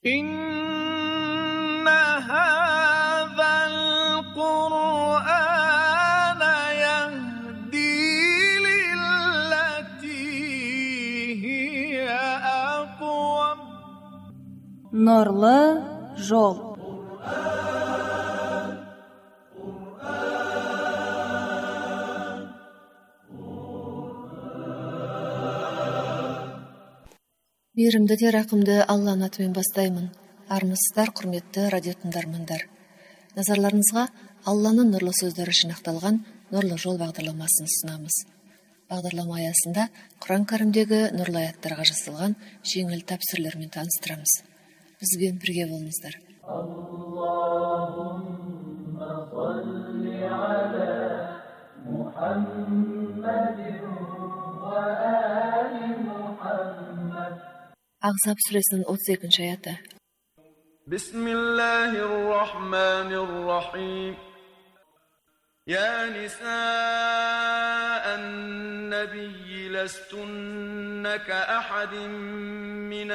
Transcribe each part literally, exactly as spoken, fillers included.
إن هذا القرآن يهدي للتي هي أقوم. Нурлы жол. Мейірімді де рақымды Алланың атымен бастаймын. Армысыздар, құрметті радио тыңдармандар. Назарларыңызға Алланың нұрлы сөздері жинақталған Нұрлы жол бағдарламасын ұсынамыз. Бағдарлама аясында Құран кәрімдегі нұрлы аяттарға жасалған жеңіл тәпсірлермен таныстырамыз. Бізбен бірге болыңыздар. Аллахумма салли аля Мухаммадин ва али Мухаммад. Ахзаб сүресінің отыз екінші аяты. Бисмиллахир-рахманир-рахим. يا نساء النبي لستن كأحد من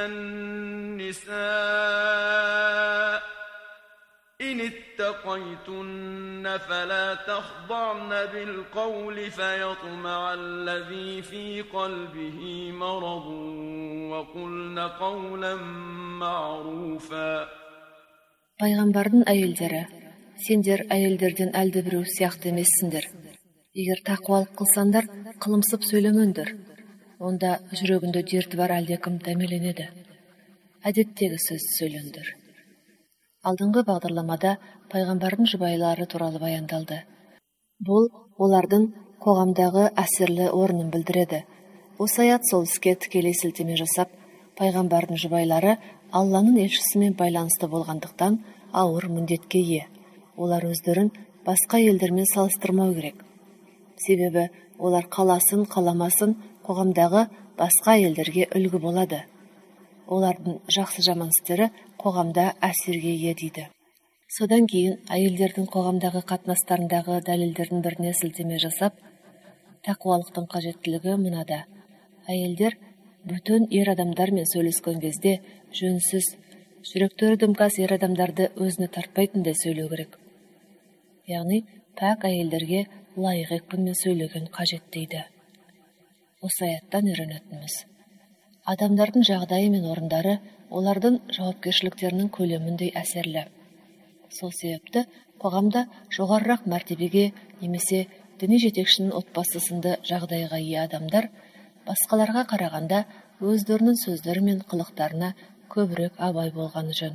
النساء إن اتقيتن فلا تخضعن بالقول فيطمع الذي في قلبه مرض وقلن قولا معروفا. Пайғамбардың әйелдері, сендер әйелдерден әлді біреу сияқты емессіңдер. Егер тақуалық қылсаңдар, қылымсып сөйлемеңдер. Онда жүрегінде дерті бар әлдекім дәмеленеді. Әдеттегі сөз сөйлеңдер. Алдыңғы бағдарламада пайғамбардың жұбайлары туралы баяндалды. Бұл олардың қоғамдағы әсерлі орнын білдіреді. Осы аят сол іске тікелей сілтеме жасап, пайғамбардың жұбайлары Алланың елшісімен байланысты болғандықтан ауыр міндетке ие. Олар өздерін басқа елдермен салыстырмау керек. Себебі олар қаласын, қаламасын қоғамдағы басқа елдерге үлгі болады. Олардың жақсы жаман істері қоғамда әсерге ие дейді. Содан кейін әйелдердің қоғамдағы қатынастарындағы дәлелдердің біріне сілтеме жасап, тақуалықтың қажеттілігі мынада. Әйелдер бүтін ер адамдармен сөйлескен кезде жөнсіз, жүректері дымқас ер адамдарды өзіне тартпайтындай сөйлеу керек. Яғни, пәк әйелдерге лайық екпінмен сөйлеген қажет дейді. Осы аяттан үйренетініміз. Адамдардың жағдайы мен орындары олардың жауапкершіліктерінің көлеміндей әсерлі. Сол себепті қоғамда жоғарырақ мәртебеге немесе діни жетекшінің отбасысында жағдайға ие адамдар басқаларға қарағанда өздерінің сөздері мен қылықтарына көбірек абай болғаны жөн.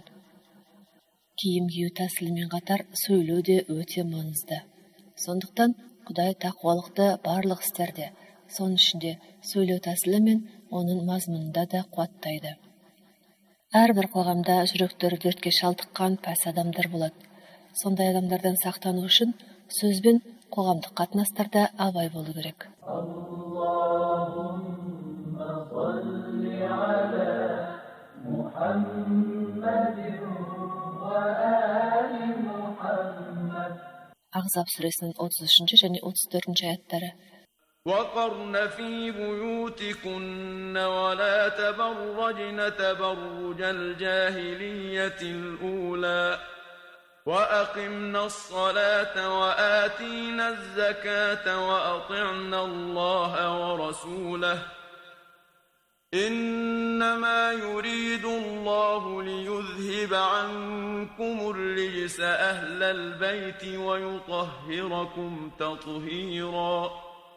Киім кию тәсілімен қатар сөйлеу де өте маңызды. Сондықтан Құдай тақуалықты барлық істерде, соның ішінде сөйлеу тәсілі мен оның мазмұнында да қуаттайды. Әрбір қоғамда жүректері дертке шалдыққан пәс адамдар болады. Сондай адамдардан сақтану үшін сөзбен қоғамдық қатынастарда абай болу керек. Аллахумма салли аля Мухаммадин ва али Мухаммад. Ахзаб сүресінің отыз үшінші және отыз төртінші аяттары. وقرن في بيوتكن ولا تبرجن تبرج الجاهلية الأولى وأقمنا الصلاة وآتينا الزكاة وأطعنا الله ورسوله إنما يريد الله ليذهب عنكم الرجس أهل البيت ويطهركم تطهيرا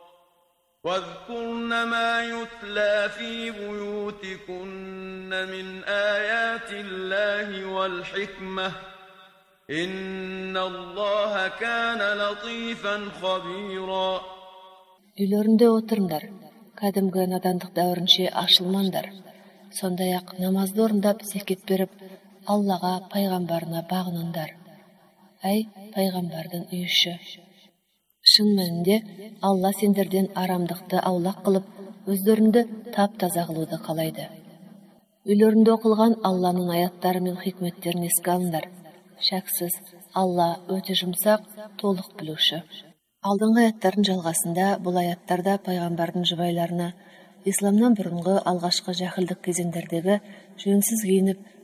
واذكرن ما يتلى في بيوتكن من آيات الله والحكمة إن الله كان لطيفا خبيرا. Үйлерінде отырыңдар, кәдімгі надандық дәуірінше ашылмаңдар. Сондай-ақ намазды орындап зекет беріп, Аллаға, пайғамбарына бағыныңдар. Әй, пайғамбардың үй іші. Шын мәнінде Алла сендерден арамдықты аулақ қылып, өздеріңді тап-таза қылуды қалайды. Үйлерінде оқылған Алланың аяттары мен хикметтерін еске алыңдар. Шәксіз, Алла өте жұмсақ, толық білуші. Алдыңғы аяттардың жалғасында бұл аяттарда пайғамбардың жұбайларына исламнан бұрынғы алғашқы жахилдік кезеңдердегі жөнсіз киініп,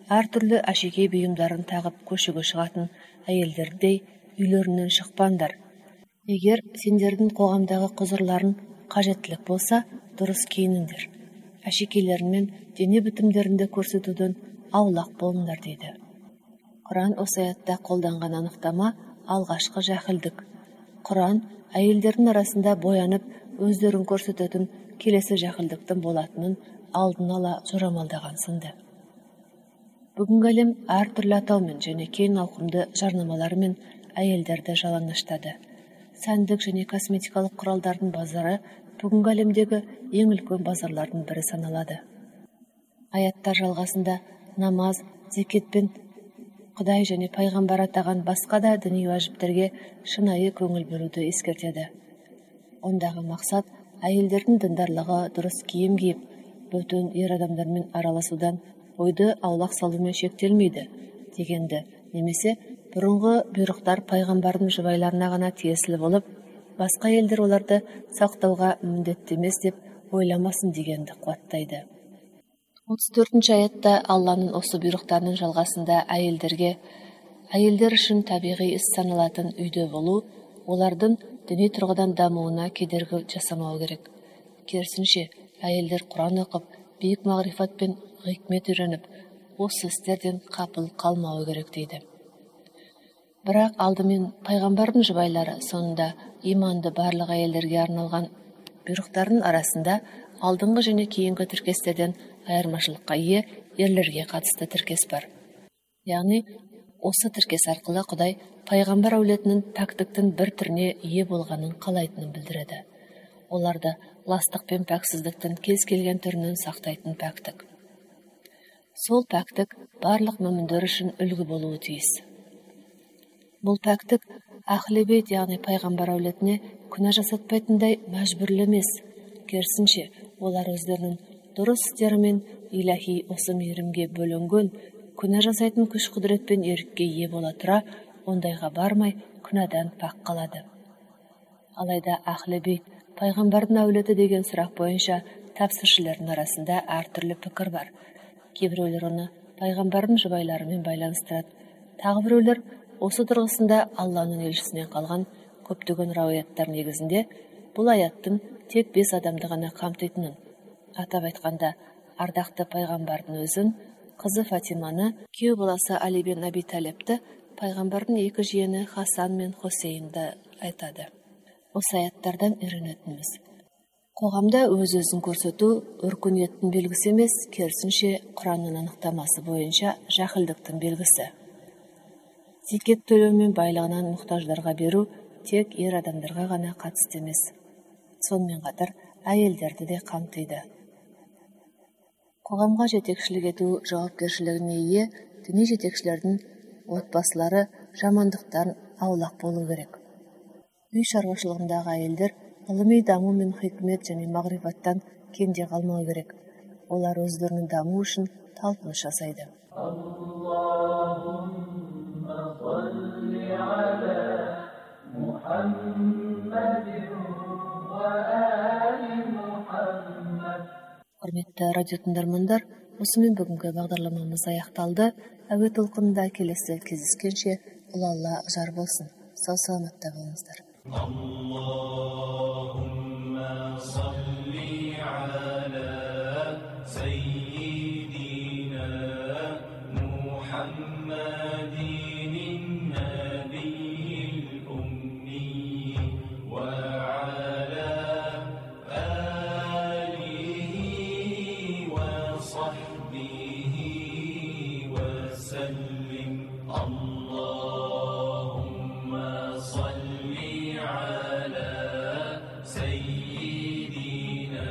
әр түрлі әшекей бұйымдарын тағып көшеге шығатын әйелдердей үйлерінен шықпаңдар. Егер сендердің қоғамдағы құзырларын қажеттілік болса, дұрыс киініңдер. Әшекейлерін мен дене бітімдерінде көрсетуден аулақ болыңдар дейді. Құран осы аятта қолданған анықтама алғашқы жахилдік. Құран әйелдердің арасында боянып өздерін көрсететін келесі жахилдіктің болатынын алдын ала жорамалдаған сынды. Бүгінгі әлем әр түрлі атаумен және кең ауқымды жарнамалармен әйелдерді жалаңаштады. Сәндік және косметикалық құралдардың базары бүгінгі әлемдегі ең үлкен базарлардың бірі саналады. Аяттар жалғасында намаз, зекет пен Құдай және пайғамбар атаған басқа да діни уәжіптерге шынайы көңіл бөлуді ескертеді. Ондағы мақсат әйелдердің діндарлығы, дұрыс киім киіп, бөтен ер адамдармен араласудан ойды аулақ салумен шектелмейді дегенді, немесе бұрынғы бұйрықтар пайғамбардың жұбайларына ғана тиесілі болып, басқа елдер оларды сақтауға міндетті емес деп ойламасын дегенді қуаттайды. отыз төртінші аятта Алланың осы бұйрықтарының жалғасында әйелдерге, әйелдер үшін табиғи іс саналатын үйде болу, олардың діни тұрғыдан дамуына кедергі жасамау керек. Керісінше, әйелдер Құран оқып, биік мағрифат пен хикмет үйреніп, осы істерден қапыл қалмауы керек дейді. Бірақ алдымен пайғамбардың жұбайлары соңында иманды барлық әйелдерге арналған бұйрықтардың арасында алдыңғы және кейінгі тіркестерден айырмашылыққа ие ерлерге қатысты тіркес бар. Яғни, осы тіркес арқылы Құдай пайғамбар әулетінің пәктіктің бір түріне ие болғанын қалайтынын білдіреді. Оларды ластық пен пәксіздіктің кез келген түрінен сақтайтын пәктік. Сол пәктік барлық мүміндер үшін үлгі болуы тиіс. Бұл пәктік Ахлі бейт, яғни пайғамбар әулетіне күнә жасатпайтындай мәжбүрлі емес. Керісінше, олар өздерінің дұрыс істерімен иләһи осы мейірімге бөлінген, күнә жасайтын күш құдірет пен ерікке ие бола тұра, ондайға бармай күнәдан пақ қалады. Алайда Ахлі бейт, пайғамбардың әулеті деген сұрақ бойынша тәпсіршілердің арасында әртүрлі пікір бар. Кейбіреулер оны пайғамбардың жұбайларымен байланыстырады. Тағы біреулер осы тұрғысында Алланың елшісінен қалған көптеген рауаяттар негізінде бұл аяттың тек бес адамды ғана қамтитынын, атап айтқанда ардақты пайғамбардың өзін, қызы Фатиманы, күйеу баласы Али бен Аби Талибті, пайғамбардың екі жиені Хасан мен Хусейнді айтады. Осы аяттардан үйренетініміз: қоғамда өз-өзін көрсету өркениеттің белгісі емес, керісінше Құранның анықтамасы бойынша жахилдіктің белгісі. Зекет төлеу мен байлығынан мұқтаждарға беру тек ер адамдарға ғана қатысты емес. Сонымен қатар әйелдерді де қамтиды. Қоғамға жетекшілік ету жауапкершілігіне ие діни жетекшілердің отбасылары жамандықтан аулақ болу керек. Үй шаруашылығындағы әйелдер ғылыми даму мен хикмет және мағрифаттан кенде қалмау керек. Олар өздерінің даму үшін талпыныс жасайды. Құрметті радио тыңдармандар, осымен бүгінгі бағдарламамыз аяқталды. Әуе толқынында келесі кездескенше Алла Алла жар болсын. Сау саламатта болыңыздар. Аллахумма салли аля саййидина Мухаммадин набiyil ummi wa ala alihi wa sahbihi wa sallim. Allahumma salli ala sayyidina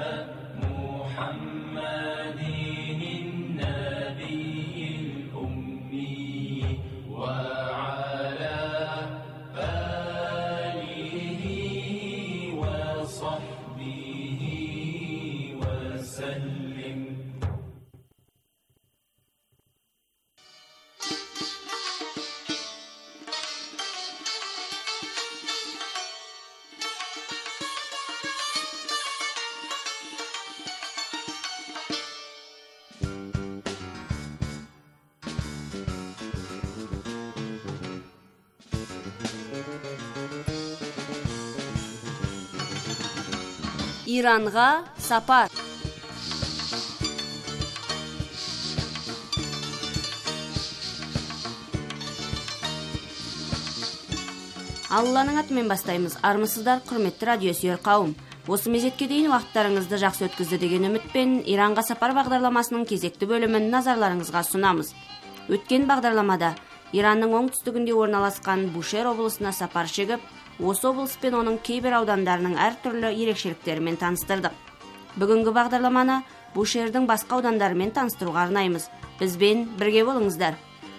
Muhammadin nabiyil ummi wa ala alihi wa sahbihi wa sallim. Иранға сапар. Алланың атымен бастаймыз. Армысыздар, құрметті радио сүйер қауым. Осы мезетке дейін уақыттарыңызды жақсы өткізді деген үмітпен Иранға сапар бағдарламасының кезекті бөлімін назарларыңызға сұнамыз. Өткен бағдарламада Иранның оңтүстігінде орналасқан Бушер облысына сапар шегіп, осы облыс пен оның кейбір аудандарының әртүрлі ерекшеліктерімен таныстырдық. Бүгінгі бағдарламаны Бушердің басқа аудандарымен таныстыруға арнаймыз. Бізбен бірге болыңыздар.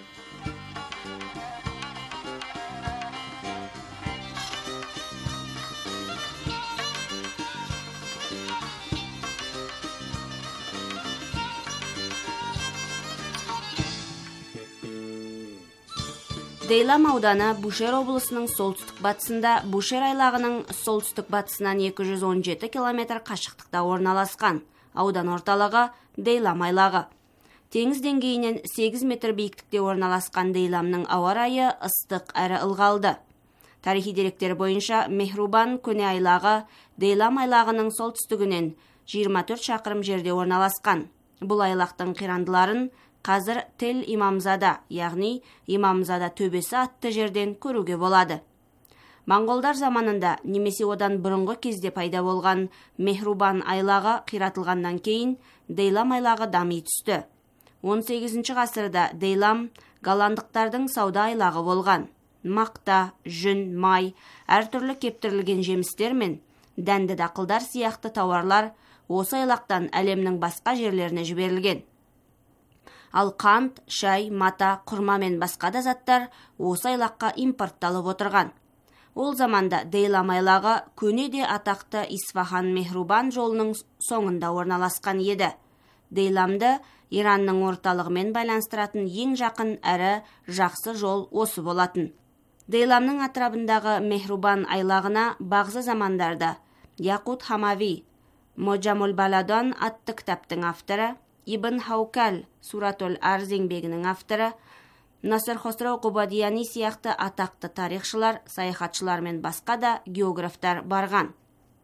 Дейлам ауданы Бушер облысының солтүстік батысында, Бушер айлағының солтүстік батысынан екі жүз он жеті километр қашықтықта орналасқан. Аудан орталығы Дейлам айлағы. Теңіз деңгейінен сегіз метр биіктікте орналасқан Дейламның ауа райы ыстық әрі ылғалды. Тарихи деректер бойынша Мехрубан көне айлағы Дейлам айлағының солтүстігінен жиырма төрт шақырым жерде орналасқан. Бұл айлақтың қирандыларын қазір Тел Имамзада, яғни Имамзада төбесі атты жерден көруге болады. Моңғолдар заманында немесе одан бұрынғы кезде пайда болған Мехрубан айлағы қиратылғаннан кейін Дейлам айлағы дами түсті. он сегізінші ғасырда Дейлам голландықтардың сауда айлағы болған. Мақта, жүн, май, әртүрлі кептірілген жемістер мен дәнді дақылдар сияқты тауарлар осы айлақтан әлемнің басқа жерлеріне жіберілген. Ал қант, шай, мата, құрма мен басқа да заттар осы айлаққа импортталып отырған. Ол заманда Дейлам айлағы көне де атақты Исфахан Мехрубан жолының соңында орналасқан еді. Дейламды Иранның орталығымен байланыстыратын ең жақын әрі жақсы жол осы болатын. Дейламның атырабындағы Мехрубан айлағына бағзы замандарда Яқут Хамави, Моджамул Баладан атты кітаптың авторы, Ибн Хаукал Суратул Арз еңбегінің авторы, Насыр Хосрау Қубадияни сияқты атақты тарихшылар, саяхатшылар мен басқа да географтар барған.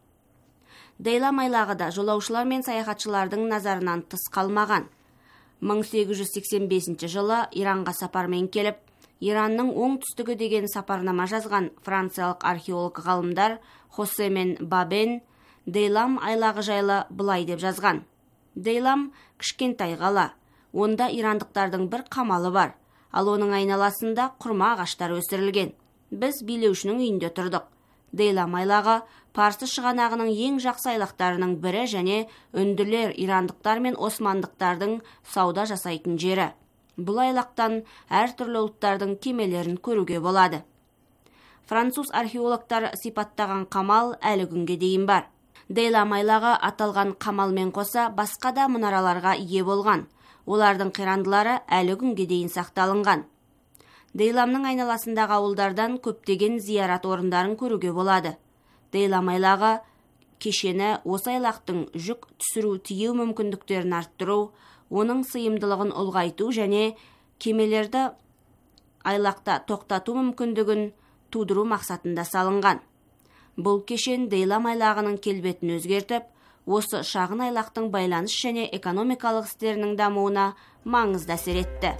Дейлам айлағы да жолаушылар мен саяхатшылардың назарынан тыс қалмаған. мың сегіз жүз сексен бесінші жылы Иранға сапармен келіп, Иранның оңтүстігі деген сапарнама жазған франциялық археолог ғалымдар Хосе мен Бабен Дейлам айлағы жайлы былай деп жазған. Дейлам кішкентай қала. Онда ирандықтардың бір қамалы бар, ал оның айналасында құрма ағаштар өсірілген. Біз билеушінің үйінде тұрдық. Дейлам айлағы Парсы шығанағының ең жақсы айлақтарының бірі және үнділер, ирандықтар мен османдықтардың сауда жасайтын жері. Бұл айлақтан әртүрлі ұлттардың кемелерін көруге болады. Француз археологтар сипаттаған қамал әлі күнге дейін бар. Дейлам айлағы аталған қамалмен қоса басқа да мұнараларға ие болған. Олардың қирандылары әлі күнге дейін сақталынған. Дейламның айналасындағы ауылдардан көптеген зиярат орындарын көруге болады. Дейлам айлағы кешені осы айлақтың жүк түсіру тиеу мүмкіндіктерін арттыру, оның сыйымдылығын ұлғайту және кемелерді айлақта тоқтату мүмкіндігін тудыру мақсатында салынған. Бұл кешен Дейлам айлағының келбетін өзгертіп, осы шағын айлақтың байланыс және экономикалық істерінің дамуына маңызды әсер етті.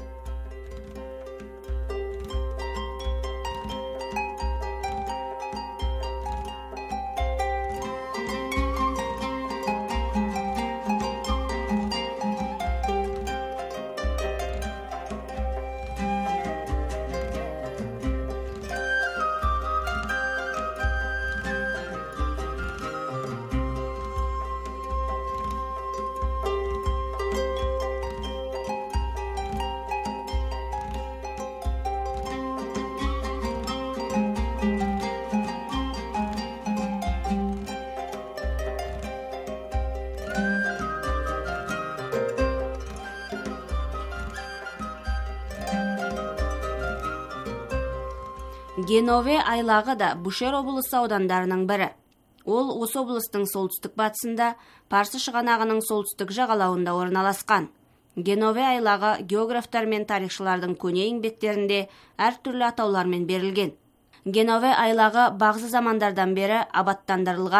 Генове айлағы да Бушер облысы аудандарының бірі. Ол осы облыстың солтүстік батысында, Парсы шығанағының солтүстік жағалауында орналасқан. Генове айлағы географтар мен тарихшылардың көне еңбектерінде әртүрлі атаулармен берілген. Генове айлағы бағзы замандардан бері абаттандырылған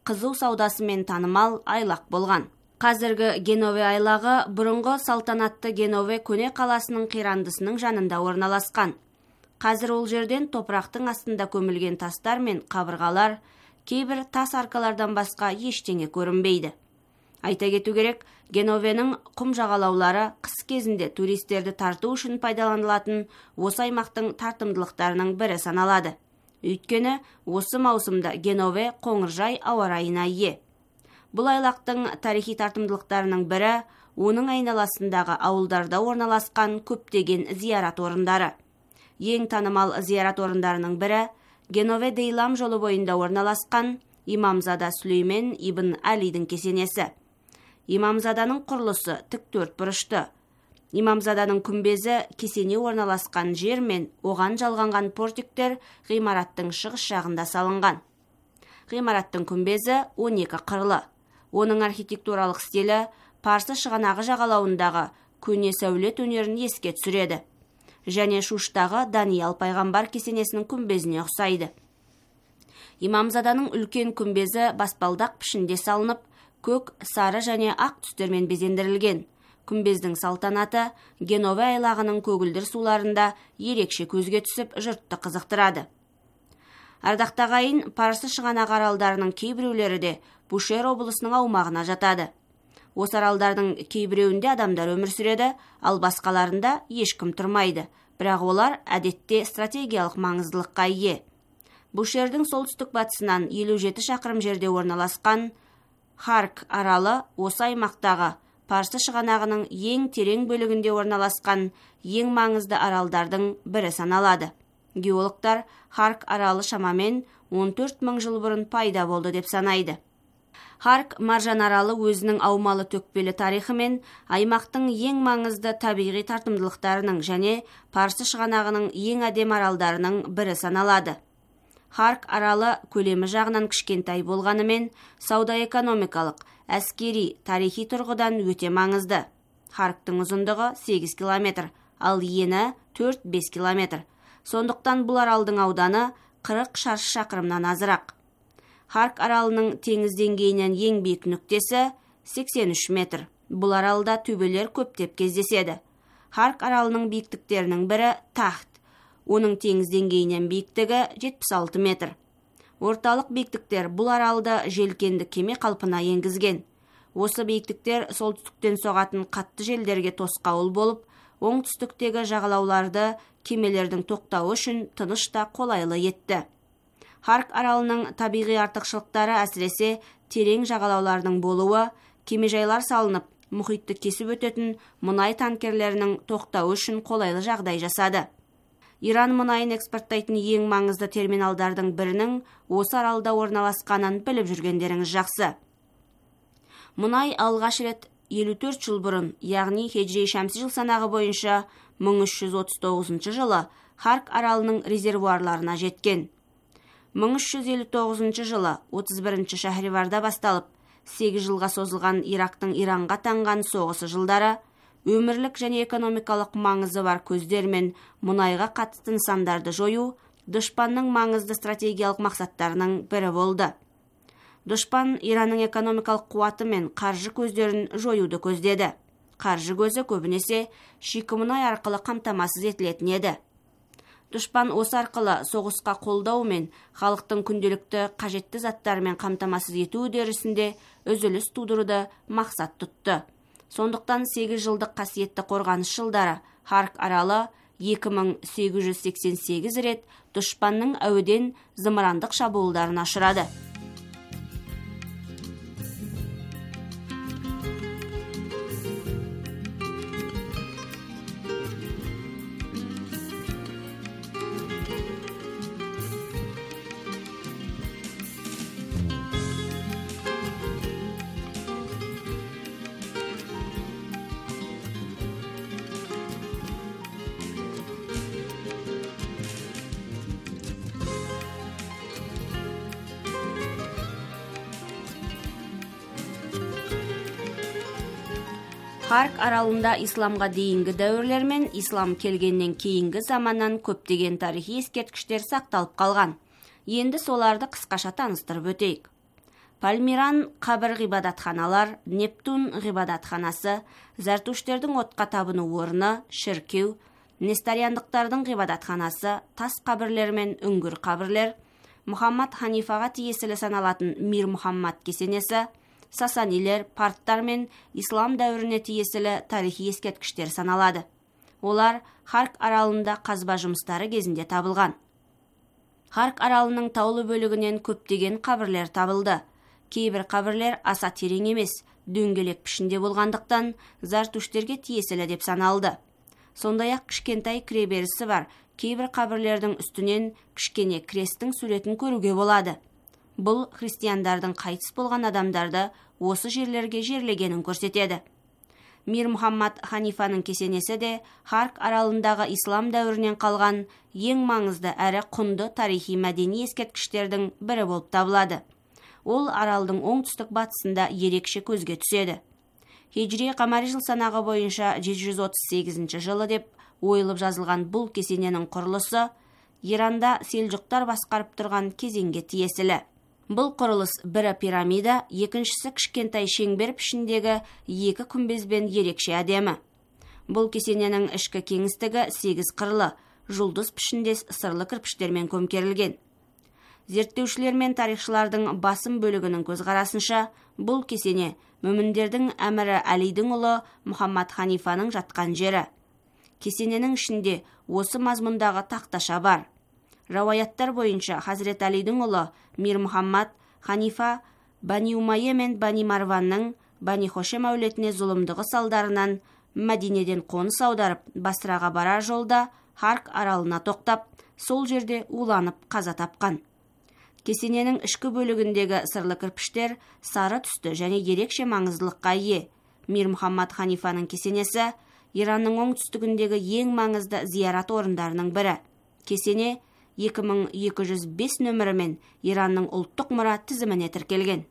қызу саудасымен танымал айлақ болған. Қазіргі Генове айлағы бұрынғы салтанатты Генове көне қаласының қирандысының жанында орналасқан. Қазір ол жерден топырақтың астында көмілген тастар мен қабырғалар, кейбір тас аркалардан басқа ештеңе көрінбейді. Айта кету керек, Геновенің құм жағалаулары қыс кезінде туристерді тарту үшін пайдаланылатын осы аймақтың тартымдылықтарының бірі саналады. Өйткені осы маусымда Генове қоңыржай ауа райына ие. Бұл айлақтың тарихи тартымдылықтарының бірі оның айналасындағы ауылдарда орналасқан көптеген зиярат орындары. Ең танымал зиярат орындарының бірі Генове Дейлам жолы бойында орналасқан Имамзада Сүлеймен ибн Әлидің кесенесі. Имамзаданың құрылысы тік төрт бұрышты. Имамзаданың күмбезі кесене орналасқан жер мен оған жалғанған портиктер ғимараттың шығыс жағында салынған. Ғимараттың күмбезі он екі қырлы. Оның архитектуралық стилі Парсы шығанағы жағалауындағы көне сәулет өнерін еске түсіреді. Және Шуштағы Даниял пайғамбар кесенесінің күмбезіне ұқсайды. Имамзаданың үлкен күмбезі баспалдақ пішінде салынып, көк, сары және ақ түстермен безендірілген. Күмбездің салтанаты Генове айлағының көгілдір суларында ерекше көзге түсіп, жұртты қызықтырады. Ардақты ағайын, Парсы шығанағы аралдарының кейбіреулері де Бушер облысының аумағына жатады. Осы аралдардың кейбіреуінде адамдар өмір сүреді, ал басқаларында ешкім тұрмайды, бірақ олар әдетте стратегиялық маңыздылыққа ие. Бушердің солтүстік батысынан елу жеті шақырым жерде орналасқан Харк аралы осы аймақтағы Парсы шығанағының ең терең бөлігінде орналасқан ең маңызды аралдардың бірі саналады. Геологтар Харк аралы шамамен он төрт мың жыл бұрын пайда болды деп санайды. Харк маржан аралы өзінің аумалы төкпелі тарихымен аймақтың ең маңызды табиғи тартымдылықтарының және Парсы шығанағының ең әдем аралдарының бірі саналады. Харк аралы көлемі жағынан кішкентай болғанымен, сауда-экономикалық, әскери, тарихи тұрғыдан өте маңызды. Харктың ұзындығы сегіз километр, ал ені төрт-бес километр. Сондықтан бұл аралдың ауданы қырық шаршы шақырымнан азырақ. Харк аралының теңіз деңгейінен ең биік нүктесі сексен үш метр. Бұл аралда төбелер көптеп кездеседі. Харк аралының биіктіктерінің бірі Тахт. Оның теңіз деңгейінен биіктігі жетпіс алты метр. Орталық биіктіктер бұл аралды желкенді кеме қалпына енгізген. Осы биіктіктер солтүстіктен соғатын қатты желдерге тосқауыл болып, оңтүстіктегі жағалауларды кемелердің тоқтауы үшін тыныш та қолайлы етті. Харк аралының табиғи артықшылықтары әсіресе терең жағалаулардың болуы, кемежайлар салынып, мұхитты кесіп өтетін мұнай танкерлерінің тоқтауы үшін қолайлы жағдай жасады. Иран мұнайын экспорттайтын ең маңызды терминалдардың бірінің осы аралда орналасқанын біліп жүргендеріңіз жақсы. Мұнай алғаш рет елу төрт жыл бұрын, яғни хеджри шәмсі жыл санағы бойынша мың үш жүз отыз тоғызыншы жылы Харк аралының резервуарларына жеткен. мың үш жүз елу тоғызыншы жылы отыз бірінші Шахриварда басталып, сегіз жылға созылған Ирактың Иранға таңған соғысы жылдары өмірлік және экономикалық маңызы бар көздер мен мұнайға қатысты нысандарды жою дұшпанның маңызды стратегиялық мақсаттарының бірі болды. Дұшпан Иранның экономикалық қуаты мен қаржы көздерін жоюды көздеді. Қаржы көзі көбінесе шикі мұнай арқылы қамтамасыз етілетін еді. Дұшпан осы арқылы соғысқа қолдау мен халықтың күнделікті қажетті заттарымен қамтамасыз ету үдерісінде үзіліс тудыруды мақсат тұтты. Сондықтан сегіз жылдық қасиетті қорғаныс жылдары Харк аралы екі мың сегіз жүз сексен сегіз рет дұшпанның әуеден зымырандық шабуылдарына ұшырады. Харк аралында исламға дейінгі дәуірлер мен ислам келгеннен кейінгі заманнан көптеген тарихи ескерткіштер сақталып қалған. Енді соларды қысқаша таныстырып өтейік. Пальмиран қабір ғибадатханалар, Нептун ғибадатханасы, Зартуштердің отқа табыну орны, шіркеу, Нестариандықтардың ғибадатханасы, тас қабірлер мен үңгір қабірлер, Мұхаммад Ханифаға тиесілі саналатын Мир Мұхаммад кесенесі, Сасанилер, парттар мен ислам дәуіріне тиесілі тарихи ескерткіштер саналады. Олар Харк аралында қазба жұмыстары кезінде табылған. Харк аралының таулы бөлігінен көптеген қабірлер табылды. Кейбір қабірлер аса терең емес, дөңгелек пішінде болғандықтан Зартуштерге тиесілі деп саналды. Сондай-ақ кішкентай кіреберісі бар, кейбір қабірлердің үстінен кішкене крестің суретін көруге болады. Бұл христиандардың қайтыс болған адамдарды осы жерлерге жерлегенін көрсетеді. Мир Мұхаммад Ханифаның кесенесі де Харк аралындағы ислам дәуірінен қалған ең маңызды әрі құнды тарихи мәдени ескерткіштердің бірі болып табылады. Ол аралдың оңтүстік батысында ерекше көзге түседі. Хижри қамари жыл санағы бойынша жеті жүз отыз сегізінші жылы деп ойылып жазылған бұл кесененің құрылысы Иранда селжұқтар басқарып тұрған кезеңге тиесілі. Бұл құрылыс бірі пирамида, екіншісі кішкентай шеңбер пішіндегі екі күмбезбен ерекше әдемі. Бұл кесененің ішкі кеңістігі сегіз қырлы, жұлдыз пішіндес сырлы кірпіштермен көмкерілген. Зерттеушілер мен тарихшылардың басым бөлігінің көзқарасынша, бұл кесене мүміндердің әмірі Әлидің ұлы Мұхаммад Ханифаның жатқан жері. Кесененің ішінде осы мазмұндағы тақташа бар. Рауаяттар бойынша Хазрет Әлидің ұлы Мир Мұхаммад Ханифа Бани Умайя мен Бани Марванның Бани Хошем әулетіне зұлымдығы салдарынан Мәдинеден қоныс аударып, Басраға барар жолда Харк аралына тоқтап, сол жерде уланып қаза тапқан. Кесененің ішкі бөлігіндегі сырлы кірпіштер сары түсті және ерекше маңыздылыққа ие. Мир Мұхаммад Ханифаның кесенесі Иранның оңтүстігіндегі ең маңызды зиярат орындарының бірі. Кесене екі мың екі жүз бес нөмірімен Иранның ұлттық мұра тізіміне тіркелген.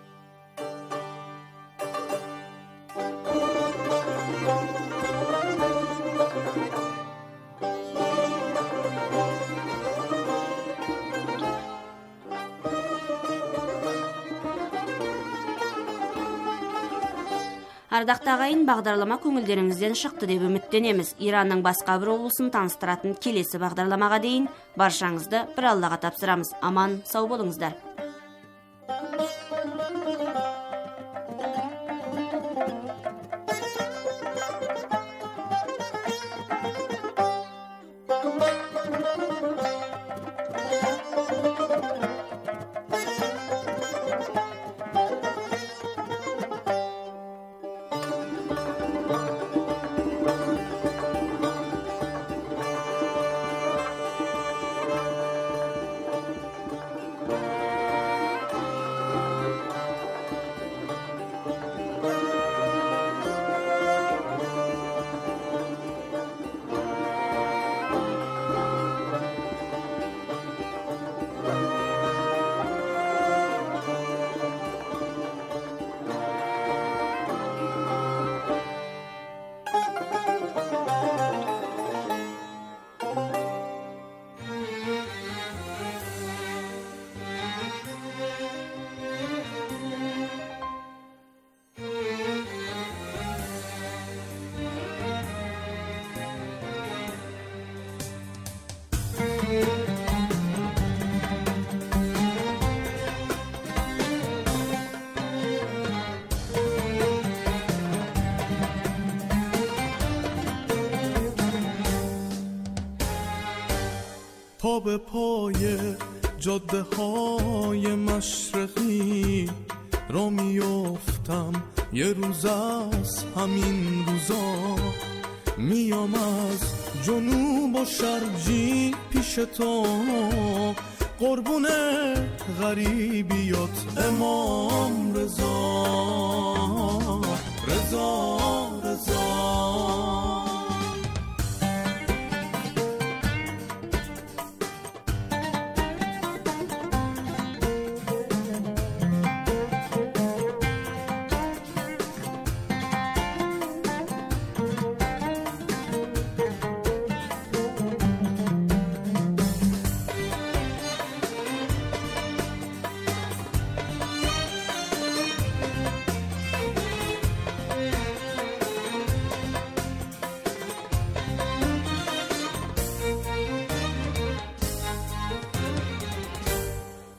Ардақты ағайын, бағдарлама көңілдеріңізден шықты деп үміттенеміз. Иранның басқа бір облысын таныстыратын келесі бағдарламаға дейін баршаңызды бір Аллаға тапсырамыз. Аман, сау болыңыздар. پا به پای جاده های مشرقی را میافتم، یه روز از همین روزا میام از جنوب و شرقی پیش تو، قربون غریبیات امام رضا رضا رضا.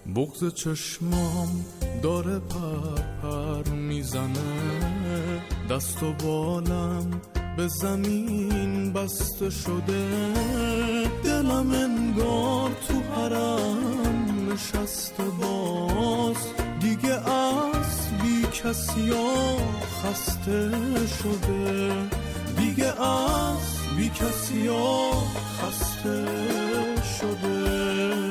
بغض چشمام داره پر پر میزنه، دست و بالم به زمین بسته شده، دلم انگار تو حرم نشسته باز، دیگه از بی کسیا خسته شده، دیگه از بی کسیا خسته شده.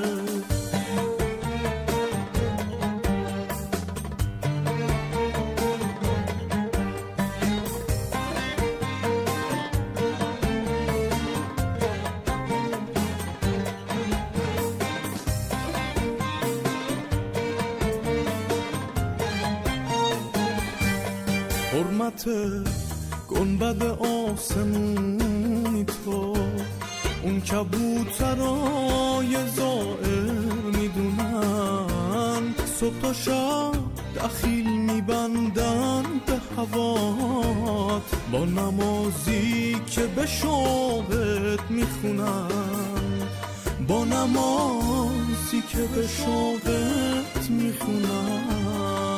حرمت گنبد آسمونی تو، اون کبوترای زائر میدونن، صبح تا شب دخیل میبندن به هوات، با نمازی که به شوقت میخونن، با نمازی که به شوقت میخونن.